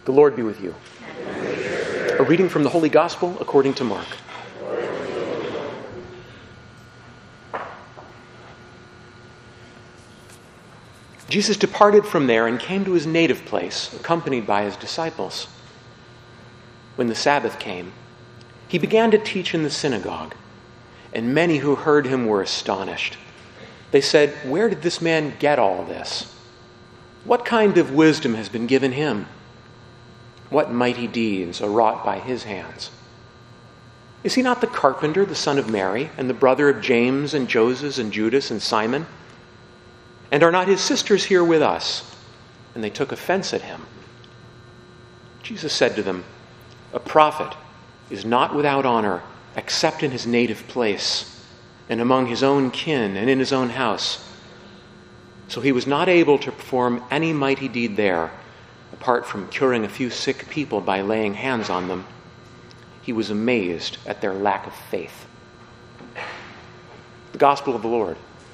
The Lord be with you. A reading from the Holy Gospel according to Mark. Jesus departed from there and came to his native place, accompanied by his disciples. When the Sabbath came, he began to teach in the synagogue, and many who heard him were astonished. They said, "Where did this man get all this? What kind of wisdom has been given him? What mighty deeds are wrought by his hands? Is he not the carpenter, the son of Mary, and the brother of James and Joses and Judas and Simon? And are not his sisters here with us?" And they took offense at him. Jesus said to them, "A prophet is not without honor except in his native place and among his own kin and in his own house." So he was not able to perform any mighty deed there, apart from curing a few sick people by laying hands on them. He was amazed at their lack of faith. The Gospel of the Lord.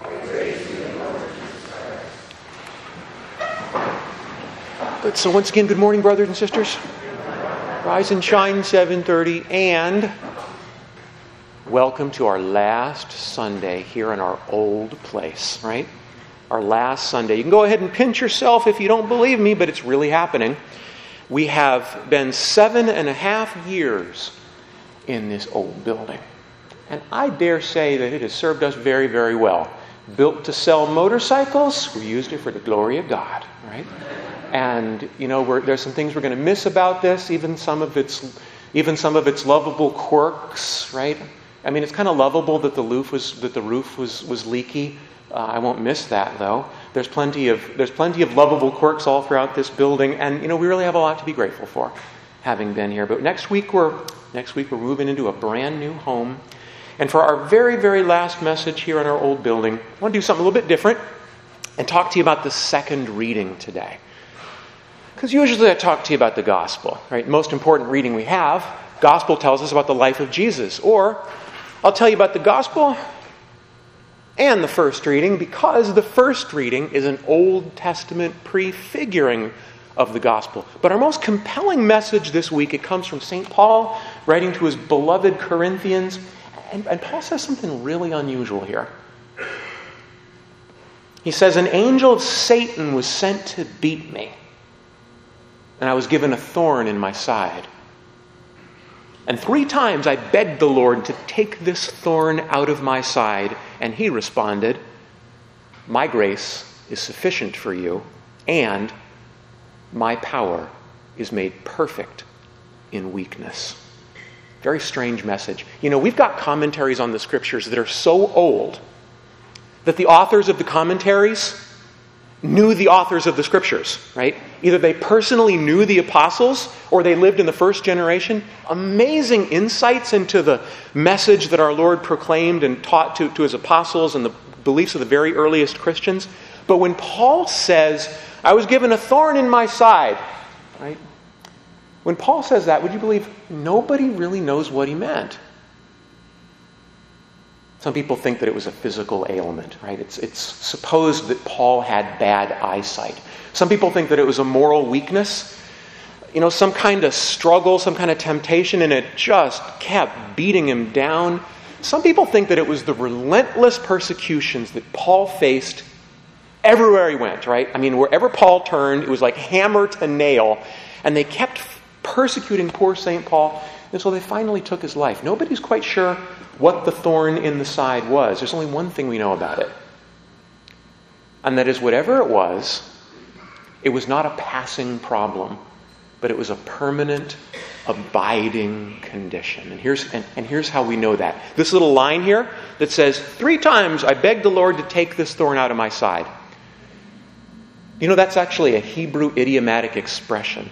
Good. So once again, good morning, brothers and sisters. Rise and shine, 7:30, and welcome to our last Sunday here in our old place, right? Our last Sunday. You can go ahead and pinch yourself if you don't believe me, but it's really happening. We have been 7.5 years in this old building. And I dare say that it has served us very, very well. Built to sell motorcycles, we used it for the glory of God, right? And, there's some things we're going to miss about this, even some of its lovable quirks, right? I mean, it's kind of lovable that the roof was leaky. I won't miss that, though. There's plenty of lovable quirks all throughout this building, and we really have a lot to be grateful for, having been here. But next week we're moving into a brand new home, and for our very, very last message here in our old building, I want to do something a little bit different and talk to you about the second reading today. Because usually I talk to you about the gospel, right? Most important reading we have. Gospel tells us about the life of Jesus, or I'll tell you about the gospel and the first reading, because the first reading is an Old Testament prefiguring of the gospel. But our most compelling message this week, it comes from St. Paul, writing to his beloved Corinthians. And Paul says something really unusual here. He says, "An angel of Satan was sent to beat me, and I was given a thorn in my side. And 3 times I begged the Lord to take this thorn out of my side, and he responded, 'My grace is sufficient for you, and my power is made perfect in weakness.'" Very strange message. We've got commentaries on the scriptures that are so old that the authors of the commentaries knew the authors of the scriptures, right? Either they personally knew the apostles or they lived in the first generation. Amazing insights into the message that our Lord proclaimed and taught to his apostles and the beliefs of the very earliest Christians. But when Paul says, "I was given a thorn in my side," right? When Paul says that, would you believe nobody really knows what he meant? Some people think that it was a physical ailment, right? It's supposed that Paul had bad eyesight. Some people think that it was a moral weakness, some kind of struggle, some kind of temptation, and it just kept beating him down. Some people think that it was the relentless persecutions that Paul faced everywhere he went, right? I mean, wherever Paul turned, it was like hammer to nail, and they kept persecuting poor St. Paul, and so they finally took his life. Nobody's quite sure what the thorn in the side was. There's only one thing we know about it. And that is, whatever it was not a passing problem, but it was a permanent, abiding condition. And here's how we know that. This little line here that says, 3 times I begged the Lord to take this thorn out of my side. That's actually a Hebrew idiomatic expression.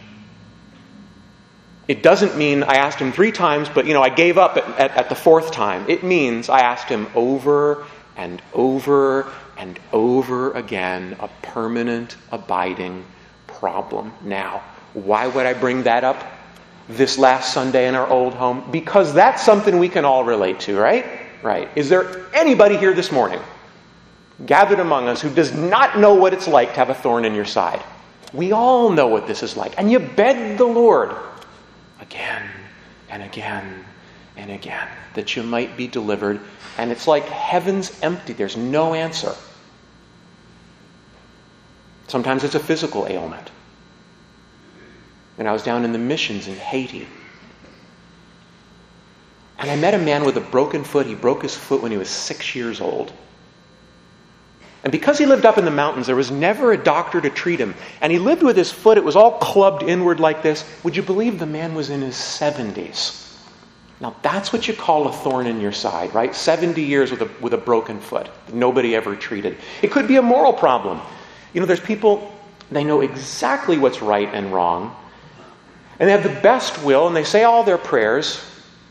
It doesn't mean I asked him 3 times, but I gave up at the 4th time. It means I asked him over and over and over again, a permanent, abiding problem. Now, why would I bring that up this last Sunday in our old home? Because that's something we can all relate to, right? Right. Is there anybody here this morning, gathered among us, who does not know what it's like to have a thorn in your side? We all know what this is like. And you beg the Lord again and again and again that you might be delivered. And it's like heaven's empty. There's no answer. Sometimes it's a physical ailment. And I was down in the missions in Haiti. And I met a man with a broken foot. He broke his foot when he was 6 years old. And because he lived up in the mountains, there was never a doctor to treat him. And he lived with his foot. It was all clubbed inward like this. Would you believe the man was in his 70s? Now that's what you call a thorn in your side, right? 70 years with a broken foot. Nobody ever treated. It could be a moral problem. You know, there's people, they know exactly what's right and wrong. And they have the best will, and they say all their prayers.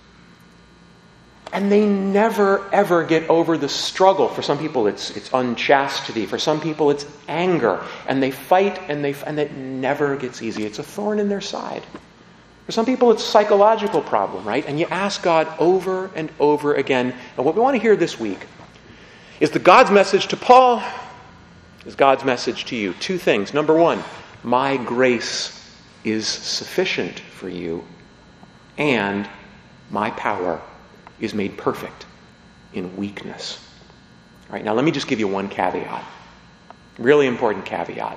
And they never, ever get over the struggle. For some people, it's unchastity. For some people, it's anger. And they fight, and it never gets easy. It's a thorn in their side. For some people, it's a psychological problem, right? And you ask God over and over again. And what we want to hear this week is God's message to Paul is God's message to you. Two things. Number one, my grace is sufficient for you, and my power is made perfect in weakness. All right, now let me just give you one caveat. Really important caveat.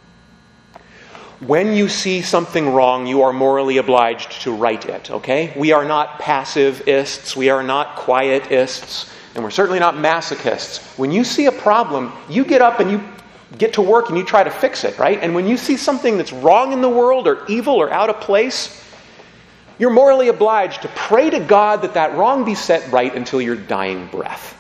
When you see something wrong, you are morally obliged to right it, okay? We are not passivists, we are not quietists, and we're certainly not masochists. When you see a problem, you get up and you get to work and you try to fix it, right? And when you see something that's wrong in the world or evil or out of place, you're morally obliged to pray to God that wrong be set right until your dying breath.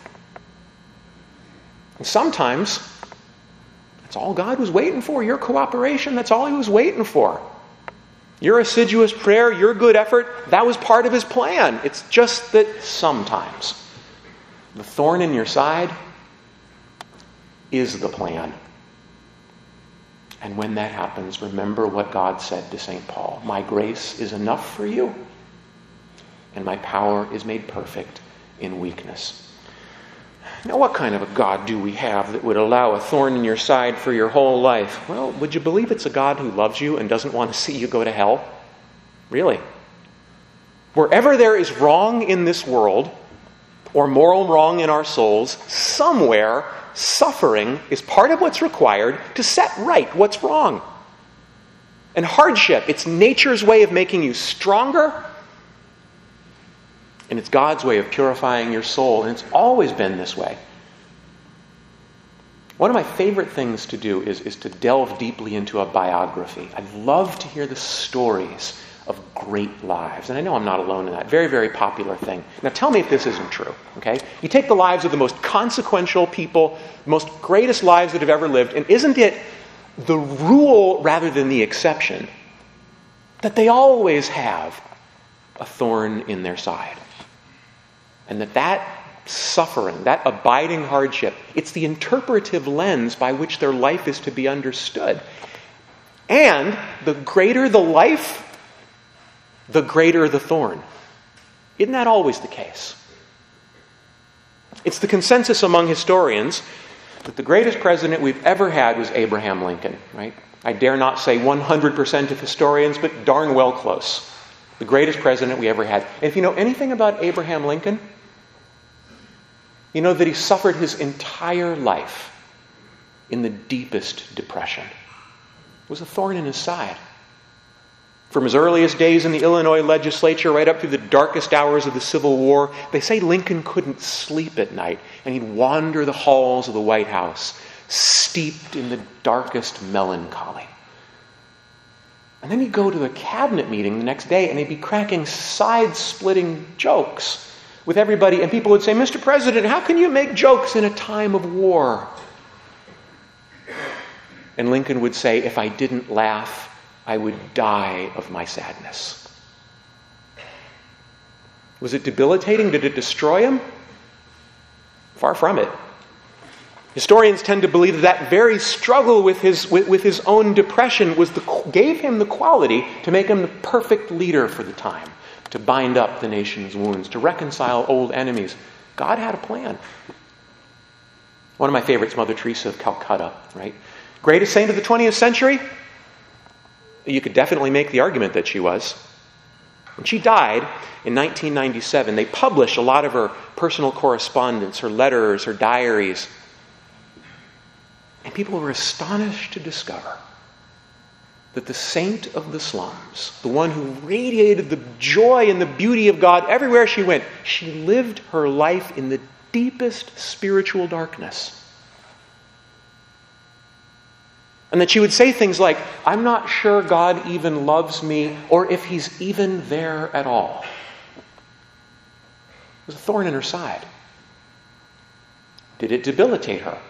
And sometimes, that's all God was waiting for. Your cooperation, that's all he was waiting for. Your assiduous prayer, your good effort, that was part of his plan. It's just that sometimes the thorn in your side is the plan. And when that happens, remember what God said to St. Paul. My grace is enough for you, and my power is made perfect in weakness. Now, what kind of a God do we have that would allow a thorn in your side for your whole life? Well, would you believe it's a God who loves you and doesn't want to see you go to hell? Really? Wherever there is wrong in this world, or moral wrong in our souls, somewhere suffering is part of what's required to set right what's wrong. And hardship, it's nature's way of making you stronger, and it's God's way of purifying your soul, and it's always been this way. One of my favorite things to do is to delve deeply into a biography. I love to hear the stories of great lives. And I know I'm not alone in that. Very, very popular thing. Now tell me if this isn't true, okay? You take the lives of the most consequential people, most greatest lives that have ever lived, and isn't it the rule rather than the exception that they always have a thorn in their side? And that suffering, that abiding hardship, it's the interpretive lens by which their life is to be understood. And the greater the life, the greater the thorn. Isn't that always the case? It's the consensus among historians that the greatest president we've ever had was Abraham Lincoln, right? I dare not say 100% of historians, but darn well close. The greatest president we ever had. And if you know anything about Abraham Lincoln, you know that he suffered his entire life in the deepest depression. It was a thorn in his side. From his earliest days in the Illinois legislature right up through the darkest hours of the Civil War, they say Lincoln couldn't sleep at night, and he'd wander the halls of the White House, steeped in the darkest melancholy. And then he'd go to a cabinet meeting the next day, and he'd be cracking side-splitting jokes with everybody, and people would say, "Mr. President, how can you make jokes in a time of war?" And Lincoln would say, "If I didn't laugh, I would die of my sadness." Was it debilitating? Did it destroy him? Far from it. Historians tend to believe that very struggle with his own depression gave him the quality to make him the perfect leader for the time, to bind up the nation's wounds, to reconcile old enemies. God had a plan. One of my favorites, Mother Teresa of Calcutta, right? Greatest saint of the 20th century? You could definitely make the argument that she was. When she died in 1997, they published a lot of her personal correspondence, her letters, her diaries. And people were astonished to discover that the saint of the slums, the one who radiated the joy and the beauty of God everywhere she went, she lived her life in the deepest spiritual darkness. And that she would say things like, I'm not sure God even loves me or if he's even there at all. It was a thorn in her side. Did it debilitate her?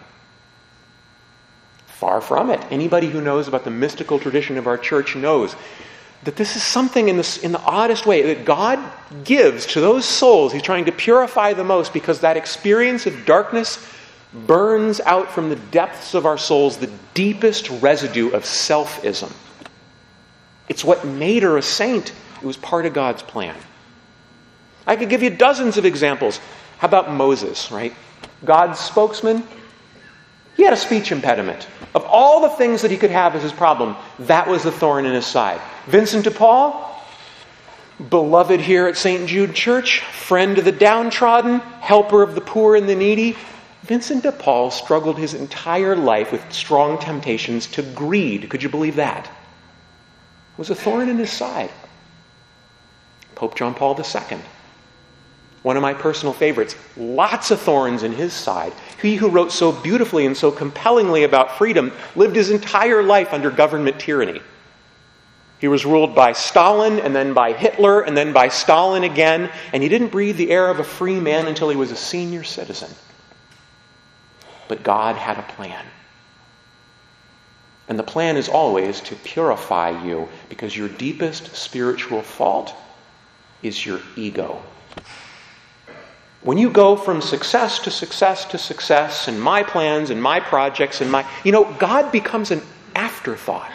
Far from it. Anybody who knows about the mystical tradition of our church knows that this is something in the oddest way that God gives to those souls he's trying to purify the most, because that experience of darkness burns out from the depths of our souls the deepest residue of selfism. It's what made her a saint. It was part of God's plan. I could give you dozens of examples. How about Moses, right? God's spokesman. He had a speech impediment. Of all the things that he could have as his problem, that was the thorn in his side. Vincent de Paul, beloved here at St. Jude Church, friend of the downtrodden, helper of the poor and the needy. Vincent de Paul struggled his entire life with strong temptations to greed. Could you believe that? It was a thorn in his side. Pope John Paul II, one of my personal favorites, lots of thorns in his side. He who wrote so beautifully and so compellingly about freedom lived his entire life under government tyranny. He was ruled by Stalin, and then by Hitler, and then by Stalin again, and he didn't breathe the air of a free man until he was a senior citizen. But God had a plan. And the plan is always to purify you, because your deepest spiritual fault is your ego. When you go from success to success to success, and my plans and my projects and God becomes an afterthought.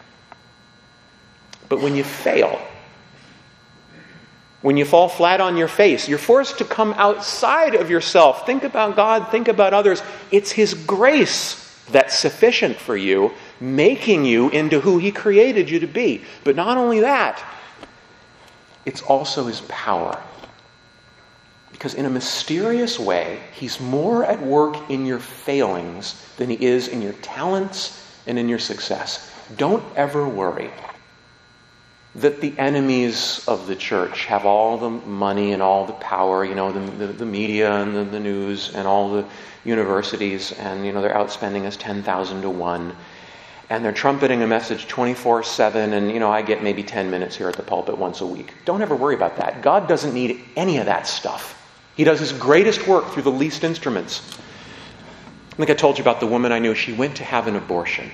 But when you fail, when you fall flat on your face, you're forced to come outside of yourself. Think about God, think about others. It's His grace that's sufficient for you, making you into who He created you to be. But not only that, it's also His power. Because in a mysterious way, He's more at work in your failings than He is in your talents and in your success. Don't ever worry that the enemies of the church have all the money and all the power, the media and the news and all the universities, and they're outspending us 10,000 to 1. And they're trumpeting a message 24/7, and I get maybe 10 minutes here at the pulpit once a week. Don't ever worry about that. God doesn't need any of that stuff. He does His greatest work through the least instruments. I think I told you about the woman I knew. She went to have an abortion.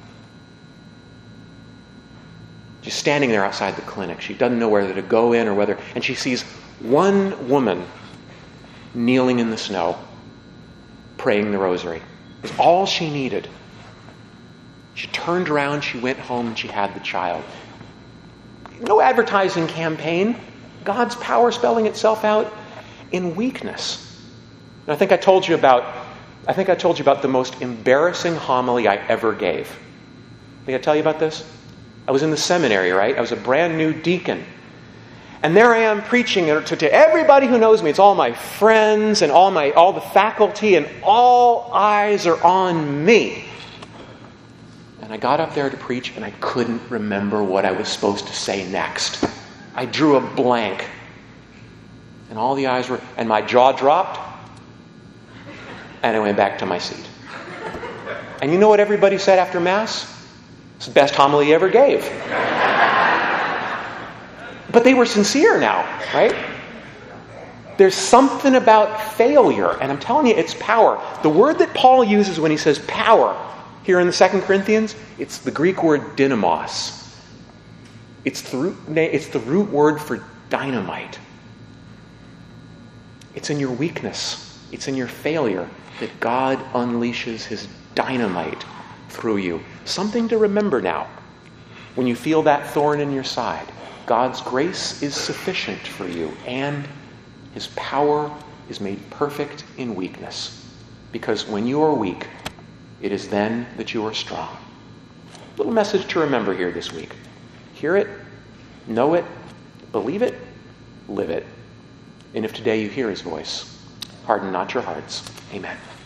She's standing there outside the clinic. She doesn't know whether to go in or whether... And she sees one woman kneeling in the snow, praying the rosary. It was all she needed. She turned around, she went home, and she had the child. No advertising campaign. God's power spelling itself out in weakness. And I think I told you about the most embarrassing homily I ever gave. Think I tell you about this? I was in the seminary, right? I was a brand new deacon. And there I am preaching to everybody who knows me. It's all my friends and all the faculty, and all eyes are on me. And I got up there to preach, and I couldn't remember what I was supposed to say next. I drew a blank. And all the eyes were... And my jaw dropped. And I went back to my seat. And you know what everybody said after Mass? It's the best homily he ever gave. But they were sincere now, right? There's something about failure, and I'm telling you, it's power. The word that Paul uses when he says power here in the 2 Corinthians, it's the Greek word dynamos. It's the root word for dynamite. It's in your weakness, it's in your failure that God unleashes His dynamite through you. Something to remember now. When you feel that thorn in your side, God's grace is sufficient for you, and His power is made perfect in weakness. Because when you are weak, it is then that you are strong. Little message to remember here this week. Hear it, know it, believe it, live it. And if today you hear his voice, harden not your hearts. Amen.